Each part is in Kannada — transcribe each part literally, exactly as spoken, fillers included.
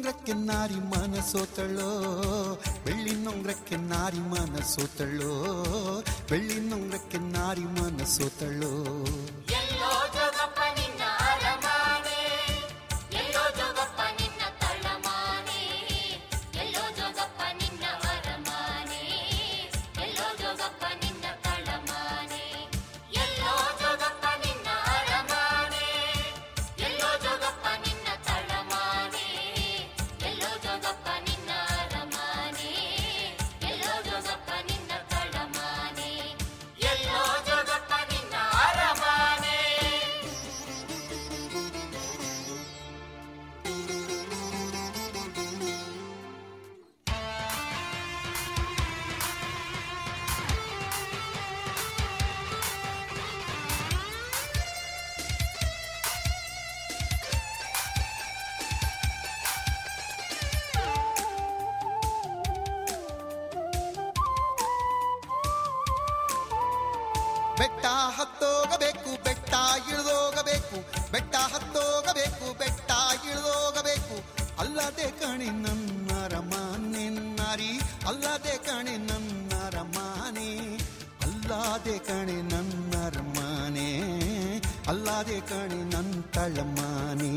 ನೊಂಗ್ರಕ್ಕೆ ನಾರಿ ಮನಸೋತಳೋ, ಬೆಳ್ಳಿ ನೊಂಗ್ರಕ್ಕೆ ನಾರಿ ಮನಸೋತಳೋ, ಬೆಳ್ಳಿ ನೊಂಗ್ರಕ್ಕೆ ನಾರಿ ಮನಸೋತಳೋ. ಬೆಟ್ಟ ಹತ್ತೋಗಬೇಕು, ಬೆಟ್ಟ ಇಳಿದೋಗಬೇಕು, ಬೆಟ್ಟ ಹತ್ತೋಗಬೇಕು, ಬೆಟ್ಟ ಇಳಿದೋಗಬೇಕು. ಅಲ್ಲದೆ ಕಣೆ ನನ್ನ ರಮಾನೆ ನಾರಿ, ಅಲ್ಲದೆ ಕಣೆ ನನ್ನ ರಮಾನೆ, ಅಲ್ಲದೆ ಕಣೆ ನನ್ನ ರಮಾನೆ, ಅಲ್ಲದೆ ಕಣೆ ನನ್ನ ತಳಮಾನೆ.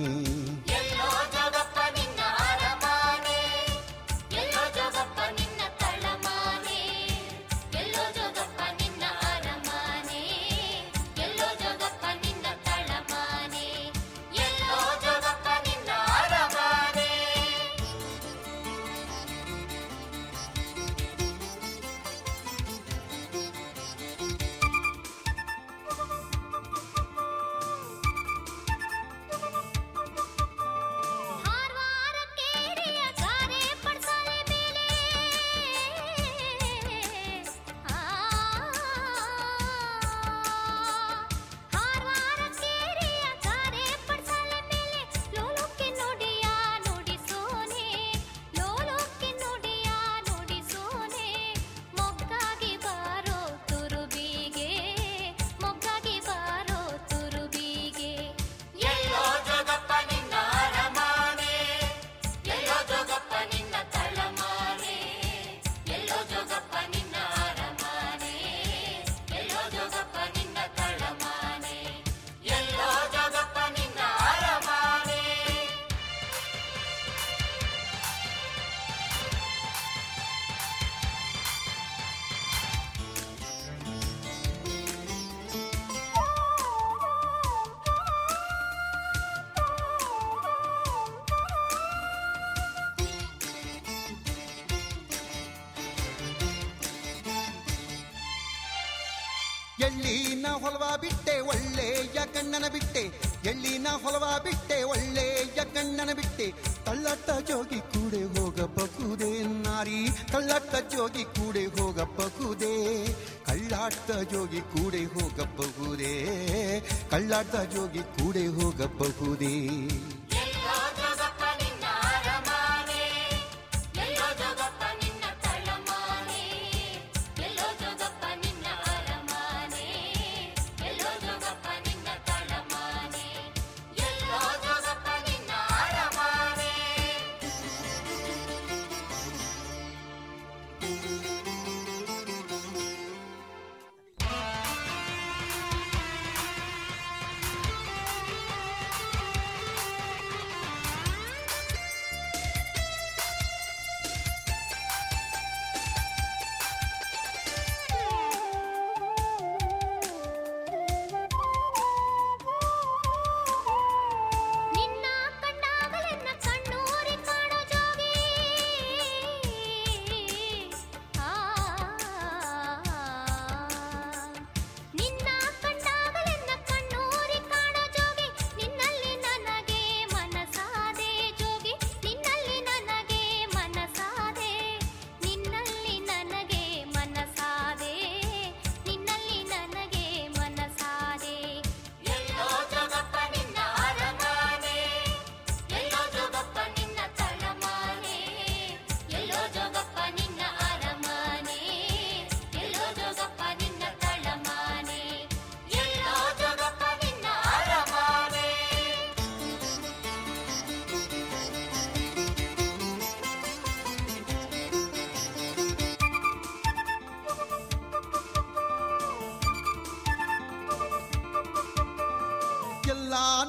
ಎಳ್ಳಿನ ಹೊಲವ ಬಿಟ್ಟೆ ಒಳ್ಳೆಯ ಗಣ್ಣನ ಬಿಟ್ಟೆ, ಎಳ್ಳಿನ ಹೊಲವ ಬಿಟ್ಟೆ ಒಳ್ಳೆಯ ಗಣ್ಣನ ಬಿಟ್ಟೆ. ಕಳ್ಳಟ್ಟ ಜೋಗಿ ಕೂಡೆ ಹೋಗಬಹುದೇ ನಾರಿ, ಕಳ್ಳಟ್ಟ ಜೋಗಿ ಕೂಡೆ ಹೋಗಬಹುದೇ, ಕಳ್ಳಾಟ ಜೋಗಿ ಕೂಡೆ ಹೋಗಬಹುದೇ, ಕಳ್ಳಾಟ ಜೋಗಿ ಕೂಡೆ ಹೋಗಬಹುದೇ.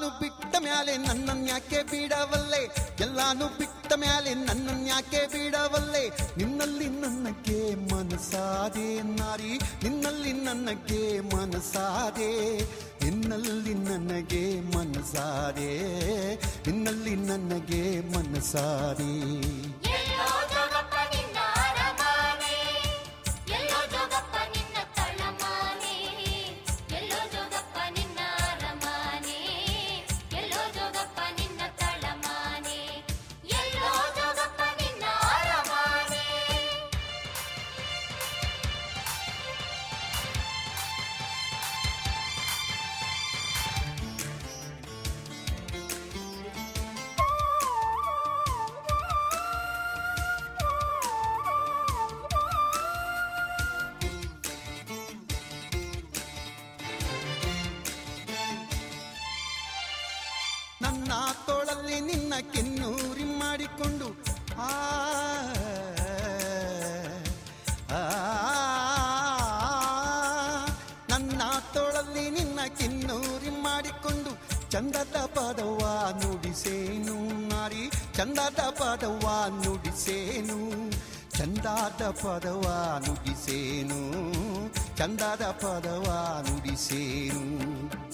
ಎಲ್ಲಾನು ಬಿಟ್ಟ ಮ್ಯಾಲೆ ನನ್ನನ್ಯಾಕೆ ಬಿಡವಲ್ಲೆ ಎಲ್ಲಾನು ಬಿಟ್ಟ ಮ್ಯಾಲೆ ನನ್ನನ್ಯಾಕೆ ಬಿಡವಲ್ಲೆ ನಿನ್ನಲ್ಲಿ ನನಗೆ ಮನಸಾದೆ ನಾರಿ ನಿನ್ನಲ್ಲಿ ನನಗೆ ಮನಸಾದೆ ನಿನ್ನಲ್ಲಿ ನನಗೆ ಮನಸಾದೆ ನಿನ್ನಲ್ಲಿ ನನಗೆ ಮನಸಾದೆ ನನ್ನ ತೋಳಲ್ಲಿ ನಿನ್ನ ಕೆನ್ನೂರಿ ಮಾಡಿಕೊಂಡು ಆ ನನ್ನ ತೋಳಲ್ಲಿ ನಿನ್ನ ಕೆನ್ನೂರಿ ಮಾಡಿಕೊಂಡು ಚಂದದ ಪದವ ನುಡಿಸೇನು ನಾರಿ ಚಂದದ ಪದವ ನುಡಿಸೇನು ಚಂದದ ಪದವ ನುಡಿಸೇನು ಚಂದದ ಪದವ ನುಡಿಸೇನು